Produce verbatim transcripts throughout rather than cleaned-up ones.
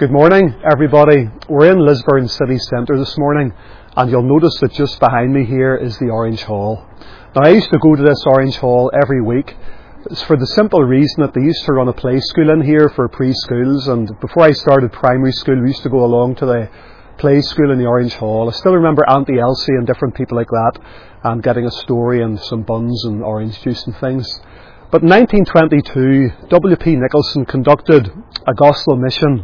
Good morning, everybody. We're in Lisburn city centre this morning, and you'll notice that just behind me here is the Orange Hall. Now, I used to go to this Orange Hall every week. It's for the simple reason that they used to run a play school in here for preschools, and before I started primary school, we used to go along to the play school in the Orange Hall. I still remember Auntie Elsie and different people like that, and getting a story and some buns and orange juice and things. But in nineteen twenty-two, W P Nicholson conducted a gospel mission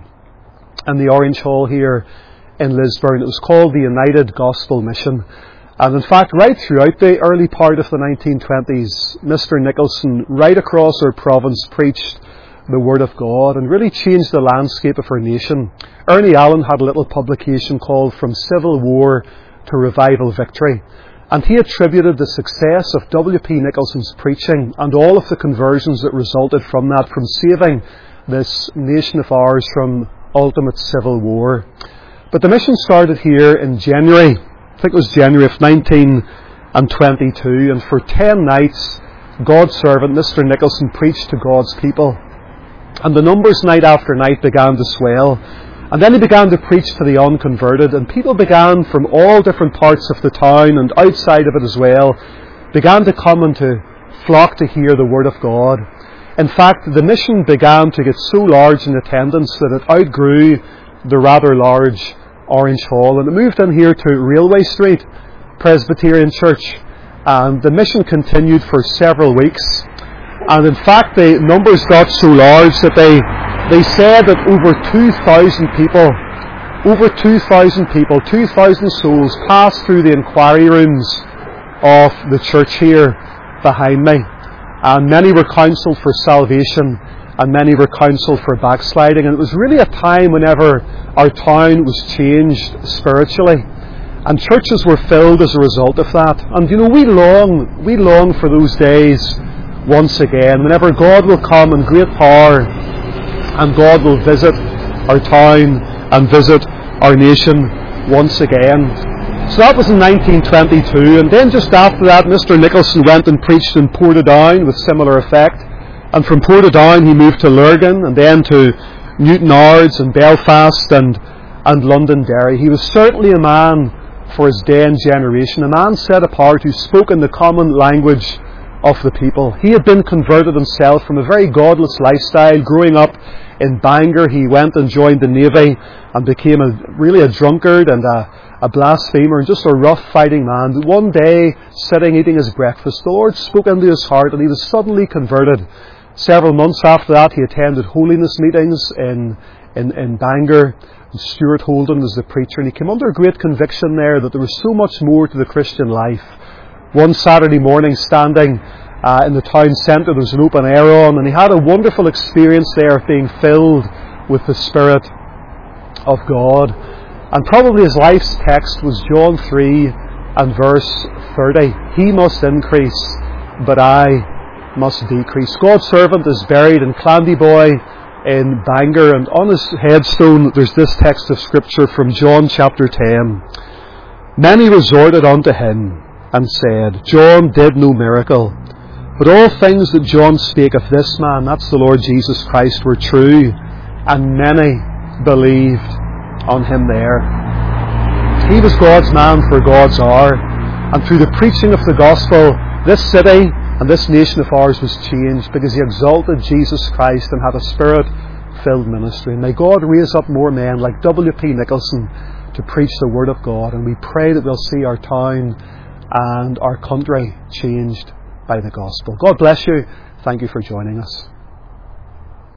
in the Orange Hall here in Lisburn. It was called the United Gospel Mission. And in fact, right throughout the early part of the nineteen twenties, Mister Nicholson, right across our province, preached the Word of God and really changed the landscape of our nation. Ernie Allen had a little publication called From Civil War to Revival Victory. And he attributed the success of W P Nicholson's preaching and all of the conversions that resulted from that, from saving this nation of ours from ultimate civil war. But the mission started here in January, I think it was January of nineteen twenty-two, and for ten nights, God's servant, Mister Nicholson, preached to God's people. And the numbers night after night began to swell. And then he began to preach to the unconverted, and people began from all different parts of the town and outside of it as well, began to come and to flock to hear the Word of God. In fact, the mission began to get so large in attendance that it outgrew the rather large Orange Hall, and it moved in here to Railway Street Presbyterian Church, and the mission continued for several weeks. And in fact, the numbers got so large that they they said that over two thousand people, over two thousand people, two thousand souls passed through the inquiry rooms of the church here behind me. And many were counselled for salvation, and many were counselled for backsliding. And it was really a time whenever our town was changed spiritually, and churches were filled as a result of that. And you know, we long, we long for those days once again, whenever God will come in great power, and God will visit our town and visit our nation once again. So that was in nineteen twenty-two, and then just after that, Mister Nicholson went and preached in Portadown with similar effect. And from Portadown he moved to Lurgan, and then to Newtownards and Belfast and, and Londonderry. He was certainly a man for his day and generation, a man set apart who spoke in the common language of the people. He had been converted himself from a very godless lifestyle. Growing up in Bangor, he went and joined the Navy and became a, really a drunkard and a, a blasphemer and just a rough fighting man. But one day, sitting eating his breakfast, the Lord spoke into his heart and he was suddenly converted. Several months after that, he attended holiness meetings in, in, in Bangor. And Stuart Holden was the preacher, and he came under great conviction there that there was so much more to the Christian life. One Saturday morning, standing uh, in the town centre, there was an open air on, and he had a wonderful experience there of being filled with the Spirit of God. And probably his life's text was John three and verse thirty. He must increase, but I must decrease. God's servant is buried in Clandyboy in Bangor, and on his headstone there's this text of Scripture from John chapter ten. Many resorted unto him and said, John did no miracle, but all things that John spake of this man, that's the Lord Jesus Christ, were true, and many believed on him there. He was God's man for God's hour, and through the preaching of the gospel, this city and this nation of ours was changed because he exalted Jesus Christ and had a Spirit-filled ministry. And may God raise up more men like W P Nicholson to preach the Word of God, and we pray that we'll see our town and our country changed by the gospel. God bless you. Thank you for joining us.